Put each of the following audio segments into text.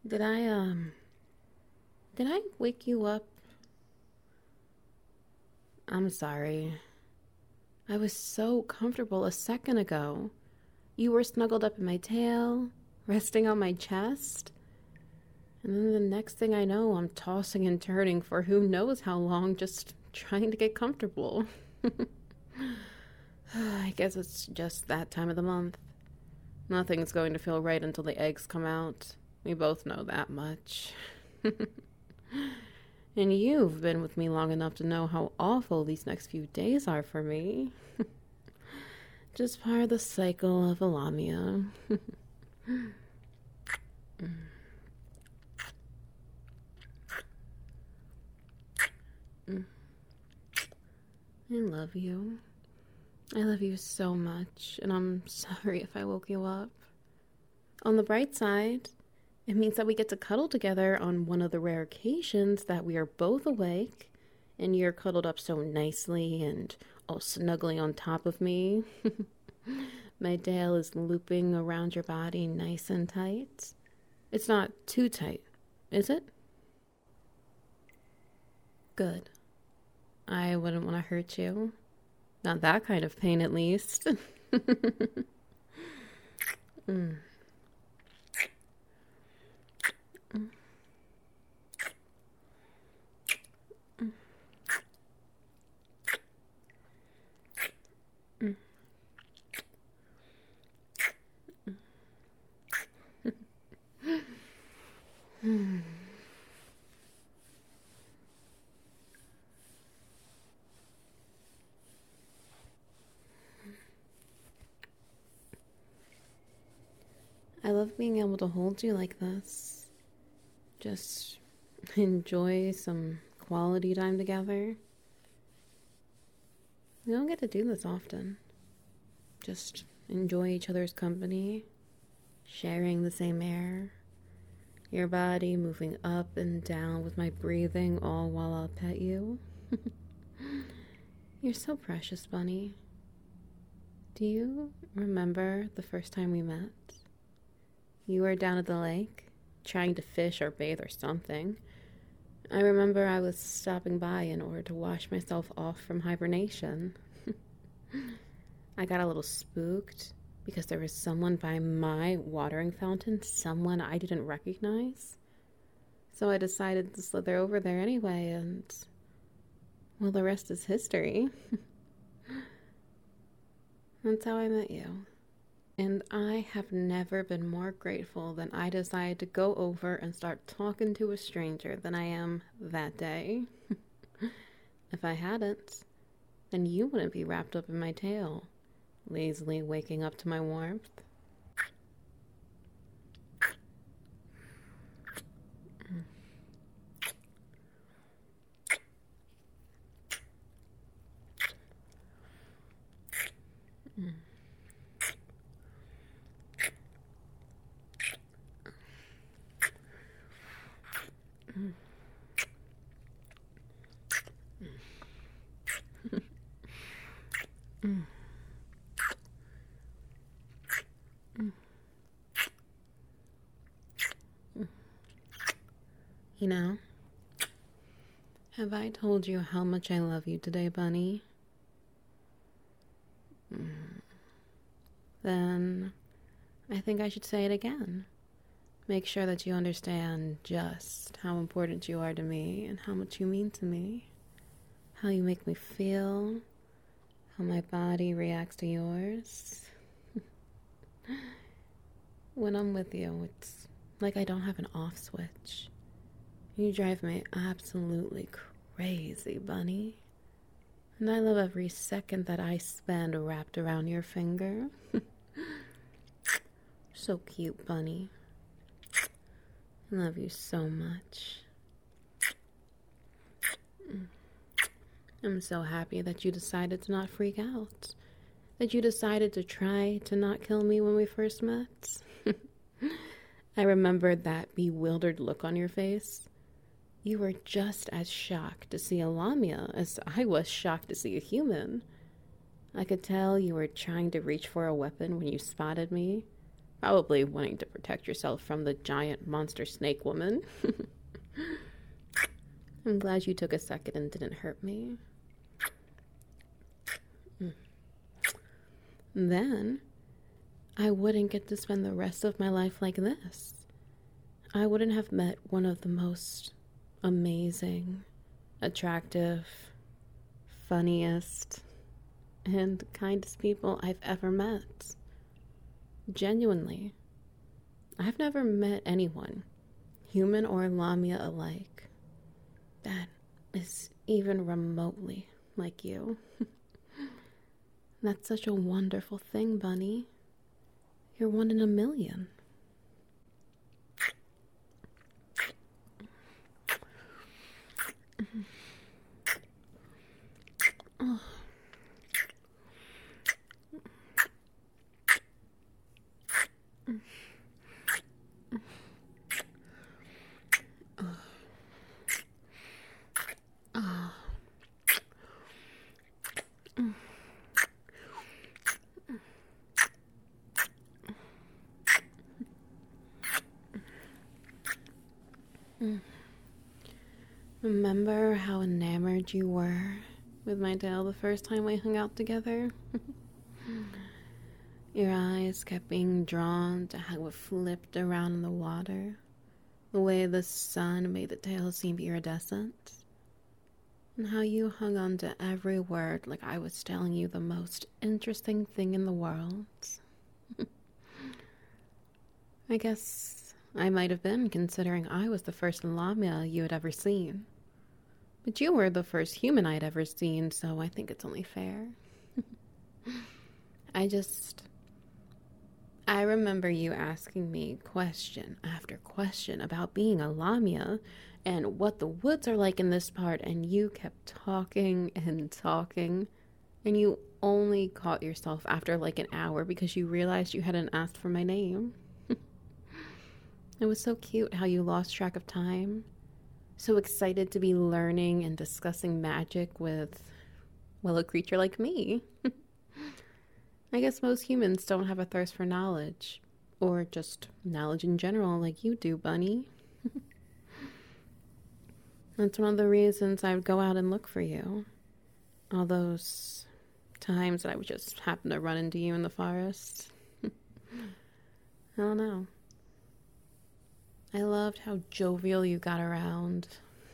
Did I wake you up? I'm sorry. I was so comfortable a second ago. You were snuggled up in my tail, resting on my chest. And then the next thing I know, I'm tossing and turning for who knows how long, just trying to get comfortable. I guess it's just that time of the month. Nothing's going to feel right until the eggs come out. We both know that much. And you've been with me long enough to know how awful these next few days are for me. Just part of the cycle of Alamia. I love you. I love you so much, and I'm sorry if I woke you up. On the bright side, it means that we get to cuddle together on one of the rare occasions that we are both awake, and you're cuddled up so nicely and all snuggly on top of me. My tail is looping around your body nice and tight. It's not too tight, is it? Good. I wouldn't want to hurt you. Not that kind of pain, at least. mm. I love being able to hold you like this. Just enjoy some quality time together. We don't get to do this often. Just enjoy each other's company, sharing the same air, your body moving up and down with my breathing, all while I'll pet you. You're so precious, Bunny. Do you remember the first time we met? You were down at the lake, trying to fish or bathe or something. I remember I was stopping by in order to wash myself off from hibernation. I got a little spooked because there was someone by my watering fountain, someone I didn't recognize. So I decided to slither over there anyway, and, well, the rest is history. That's how I met you. And I have never been more grateful than I decided to go over and start talking to a stranger than I am that day. If I hadn't, then you wouldn't be wrapped up in my tail, lazily waking up to my warmth. You know, have I told you how much I love you today, Bunny? Then I think I should say it again. Make sure that you understand just how important you are to me and how much you mean to me. How you make me feel, how my body reacts to yours. When I'm with you, it's like I don't have an off switch. You drive me absolutely crazy, Bunny. And I love every second that I spend wrapped around your finger. So cute, Bunny. I love you so much. I'm so happy that you decided to not freak out. That you decided to try to not kill me when we first met. I remembered that bewildered look on your face. You were just as shocked to see a Lamia as I was shocked to see a human. I could tell you were trying to reach for a weapon when you spotted me, Probably wanting to protect yourself from the giant monster snake woman. I'm glad you took a second and didn't hurt me. Then, I wouldn't get to spend the rest of my life like this. I wouldn't have met one of the most amazing, attractive, funniest, and kindest people I've ever met. Genuinely. I've never met anyone, human or Lamia alike, that is even remotely like you. That's such a wonderful thing, Bunny. You're one in a million. Oh. Remember how enamored you were with my tail the first time we hung out together? Your eyes kept being drawn to how it flipped around in the water, the way the sun made the tail seem iridescent, and how you hung on to every word like I was telling you the most interesting thing in the world. I guess I might have been, considering I was the first Lamia you had ever seen. But you were the first human I'd ever seen, so I think it's only fair. I remember you asking me question after question about being a Lamia and what the woods are like in this part, and you kept talking and talking, and you only caught yourself after like an hour because you realized you hadn't asked for my name. It was so cute how you lost track of time. So excited to be learning and discussing magic with, well, a creature like me. I guess most humans don't have a thirst for knowledge, or just knowledge in general like you do, Bunny. That's one of the reasons I would go out and look for you. All those times that I would just happen to run into you in the forest. I don't know. I loved how jovial you got around.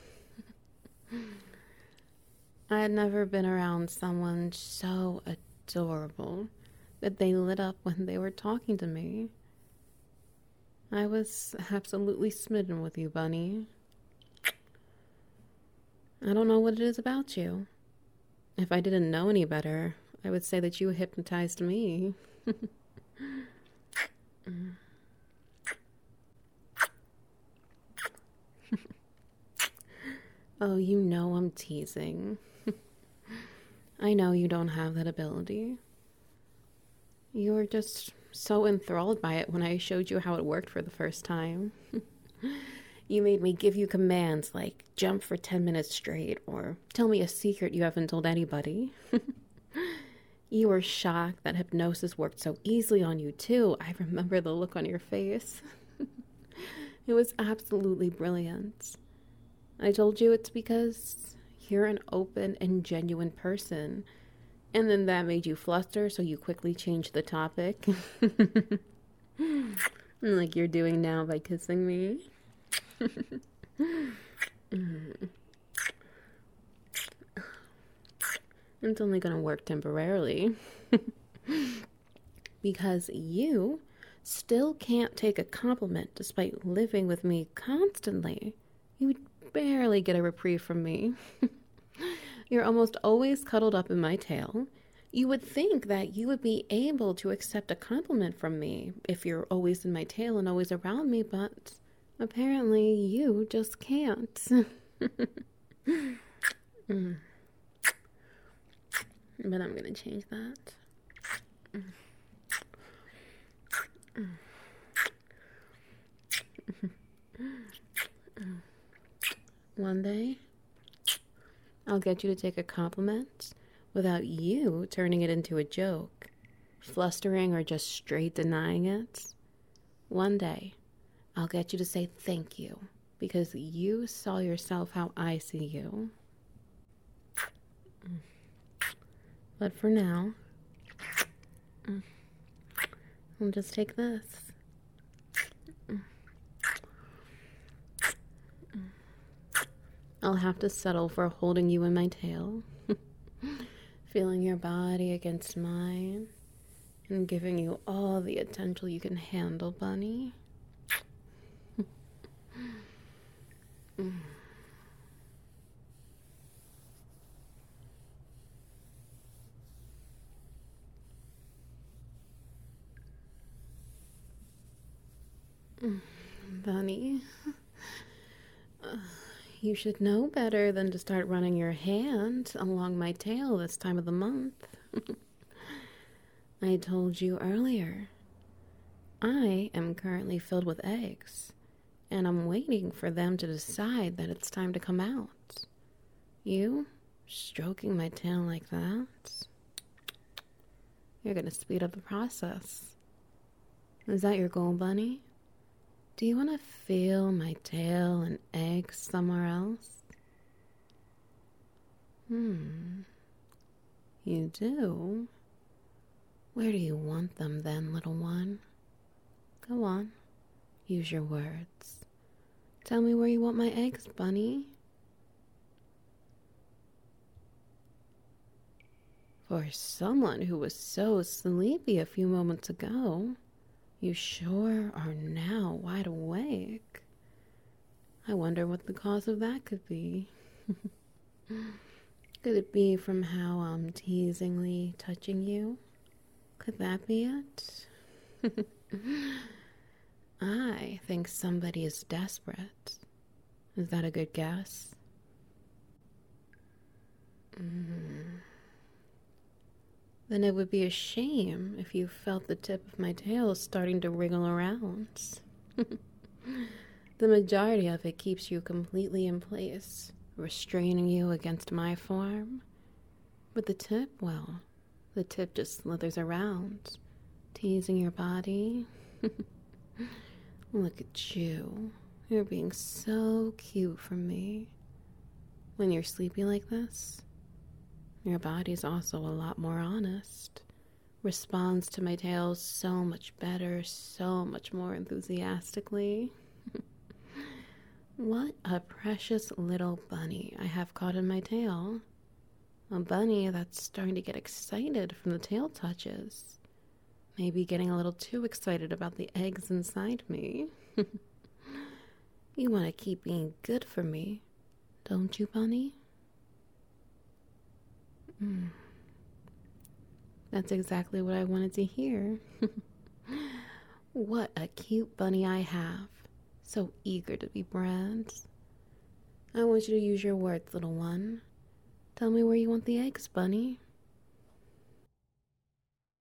I had never been around someone so adorable that they lit up when they were talking to me. I was absolutely smitten with you, Bunny. I don't know what it is about you. If I didn't know any better, I would say that you hypnotized me. Oh, you know I'm teasing. I know you don't have that ability. You were just so enthralled by it when I showed you how it worked for the first time. You made me give you commands like jump for 10 minutes straight or tell me a secret you haven't told anybody. You were shocked that hypnosis worked so easily on you too. I remember the look on your face. It was absolutely brilliant. I told you it's because you're an open and genuine person. And then that made you fluster, so you quickly changed the topic. Like you're doing now by kissing me. It's only gonna work temporarily. Because you still can't take a compliment despite living with me constantly. You would barely get a reprieve from me. You're almost always cuddled up in my tail. You would think that you would be able to accept a compliment from me if you're always in my tail and always around me, but apparently you just can't. But I'm gonna change that. One day, I'll get you to take a compliment without you turning it into a joke, flustering or just straight denying it. One day, I'll get you to say thank you because you saw yourself how I see you. But for now, I'll just take this. I'll have to settle for holding you in my tail, feeling your body against mine, and giving you all the attention you can handle, bunny. Bunny, you should know better than to start running your hand along my tail this time of the month. I told you earlier, I am currently filled with eggs, and I'm waiting for them to decide that it's time to come out. You stroking my tail like that? You're gonna speed up the process. Is that your goal, bunny? Do you want to feel my tail and eggs somewhere else? You do? Where do you want them then, little one? Go on, use your words. Tell me where you want my eggs, bunny. For someone who was so sleepy a few moments ago, you sure are now wide awake. I wonder what the cause of that could be. Could it be from how I'm teasingly touching you? Could that be it? I think somebody is desperate. Is that a good guess? Then it would be a shame if you felt the tip of my tail starting to wriggle around. The majority of it keeps you completely in place, restraining you against my form. But the tip, well, the tip just slithers around, teasing your body. Look at you. You're being so cute for me. When you're sleepy like this, your body's also a lot more honest. Responds to my tail so much better, so much more enthusiastically. What a precious little bunny I have caught in my tail. A bunny that's starting to get excited from the tail touches. Maybe getting a little too excited about the eggs inside me. You want to keep being good for me, don't you, bunny? That's exactly what I wanted to hear. What a cute bunny I have. So eager to be bred. I want you to use your words, little one. Tell me where you want the eggs, bunny.